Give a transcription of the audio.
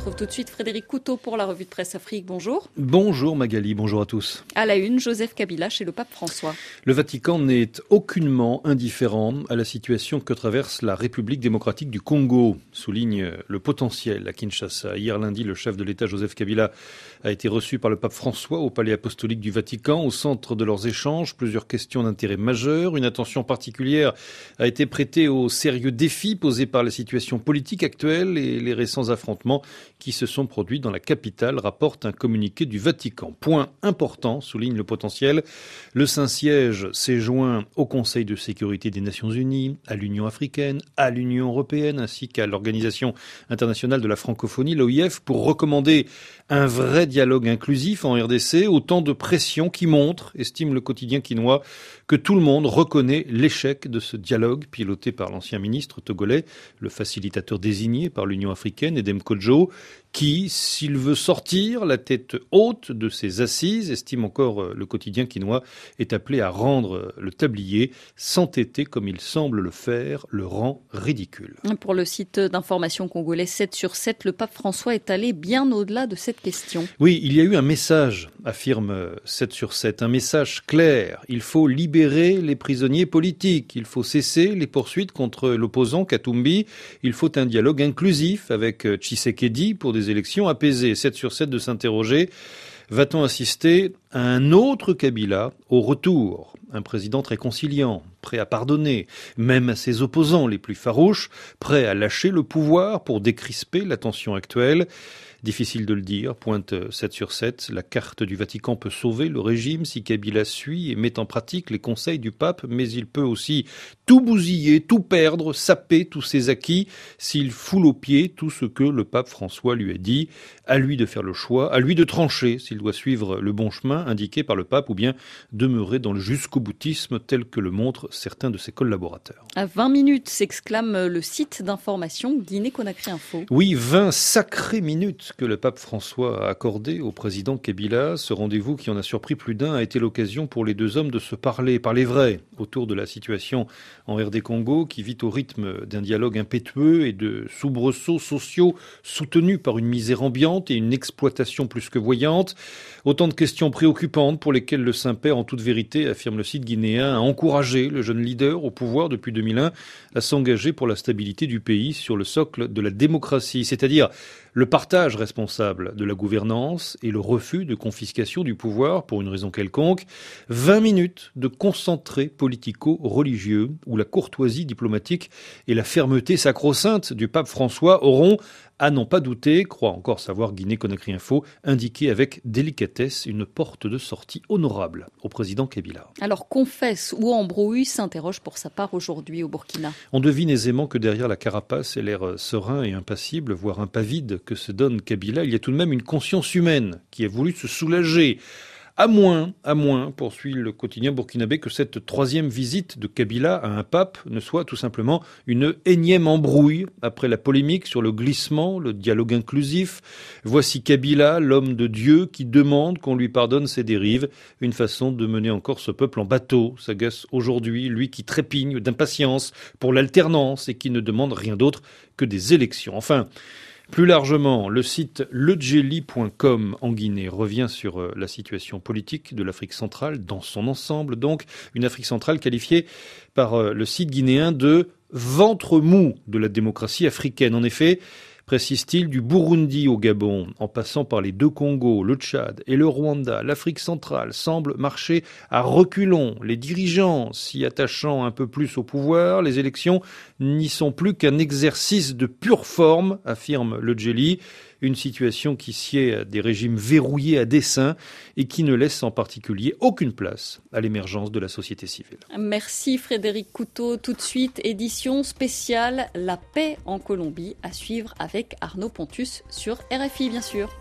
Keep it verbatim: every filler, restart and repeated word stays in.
retrouve tout de suite Frédéric Couteau pour la revue de presse Afrique. Bonjour. Bonjour Magali, bonjour à tous. À la une, Joseph Kabila chez le pape François. Le Vatican n'est aucunement indifférent à la situation que traverse la République démocratique du Congo, souligne le potentiel à Kinshasa. Hier lundi, le chef de l'État Joseph Kabila a été reçu par le pape François au palais apostolique du Vatican. Au centre de leurs échanges, plusieurs questions d'intérêt majeur. Une attention particulière a été prêtée aux sérieux défis posés par la situation politique actuelle et les récents affrontements qui se sont produits dans la capitale, rapporte un communiqué du Vatican. Point important, souligne le potentiel, le Saint-Siège s'est joint au Conseil de sécurité des Nations Unies, à l'Union africaine, à l'Union européenne, ainsi qu'à l'Organisation internationale de la francophonie, l'O I F, pour recommander un vrai dialogue inclusif en R D C, autant de pressions qui montrent, estime le quotidien quinois, que tout le monde reconnaît l'échec de ce dialogue piloté par l'ancien ministre togolais, le facilitateur désigné par l'Union africaine, Edem Kodjo, qui, s'il veut sortir la tête haute de ses assises, estime encore le quotidien quinois, est appelé à rendre le tablier. S'entêter comme il semble le faire le rend ridicule. Pour le site d'information congolais sept sur sept, le pape François est allé bien au-delà de cette question. Oui, il y a eu un message, affirme sept sur sept, un message clair. Il faut libérer les prisonniers politiques, il faut cesser les poursuites contre l'opposant Katumbi, il faut un dialogue inclusif avec Tshisekedi pour des élections apaisées. sept sur sept de s'interroger, va-t-on assister à un autre Kabila au retour? Un président très conciliant, prêt à pardonner, même à ses opposants les plus farouches, prêt à lâcher le pouvoir pour décrisper la tension actuelle. Difficile de le dire, pointe sept sur sept. La carte du Vatican peut sauver le régime si Kabila suit et met en pratique les conseils du pape, mais il peut aussi tout bousiller, tout perdre, saper tous ses acquis s'il foule aux pieds tout ce que le pape François lui a dit. À lui de faire le choix, à lui de trancher s'il doit suivre le bon chemin indiqué par le pape ou bien demeurer dans le jusqu'au-boutisme tel que le montrent certains de ses collaborateurs. À vingt minutes, s'exclame le site d'information Guinée-Conakry Info. Oui, vingt sacrées minutes que le pape François a accordé au président Kabila. Ce rendez-vous qui en a surpris plus d'un a été l'occasion pour les deux hommes de se parler, parler vrai, autour de la situation en R D Congo qui vit au rythme d'un dialogue impétueux et de soubresauts sociaux soutenus par une misère ambiante et une exploitation plus que voyante. Autant de questions préoccupantes pour lesquelles le Saint-Père, en toute vérité, affirme le site guinéen, a encouragé le jeune leader au pouvoir depuis deux mille un à s'engager pour la stabilité du pays sur le socle de la démocratie, c'est-à-dire le partage responsable de la gouvernance et le refus de confiscation du pouvoir pour une raison quelconque. vingt minutes de concentré politico-religieux où la courtoisie diplomatique et la fermeté sacro-sainte du pape François auront, à n'en pas douter, croit encore savoir Guinée-Conakry Info, indiqué avec délicatesse une porte de sortie honorable au président Kabila. Alors confesse ou embrouille, s'interroge pour sa part aujourd'hui au Burkina. On devine aisément que derrière la carapace et l'air serein et impassible, voire impavide que se donne Kabila, il y a tout de même une conscience humaine qui a voulu se soulager. À moins, à moins, poursuit le quotidien burkinabé, que cette troisième visite de Kabila à un pape ne soit tout simplement une énième embrouille après la polémique sur le glissement, le dialogue inclusif. Voici Kabila, l'homme de Dieu, qui demande qu'on lui pardonne ses dérives. Une façon de mener encore ce peuple en bateau, s'agace aujourd'hui, lui qui trépigne d'impatience pour l'alternance et qui ne demande rien d'autre que des élections. Enfin, plus largement, le site ledjeli point com en Guinée revient sur la situation politique de l'Afrique centrale dans son ensemble. Donc, une Afrique centrale qualifiée par le site guinéen de ventre mou de la démocratie africaine. En effet, précise-t-il, du Burundi au Gabon, en passant par les deux Congos, le Tchad et le Rwanda, l'Afrique centrale semble marcher à reculons. Les dirigeants s'y attachant un peu plus au pouvoir, les élections n'y sont plus qu'un exercice de pure forme, affirme le Djeli. Une situation qui sied à des régimes verrouillés à dessein et qui ne laisse en particulier aucune place à l'émergence de la société civile. Merci Frédéric Couteau. Tout de suite, édition spéciale La paix en Colombie à suivre avec Arnaud Pontus sur R F I bien sûr.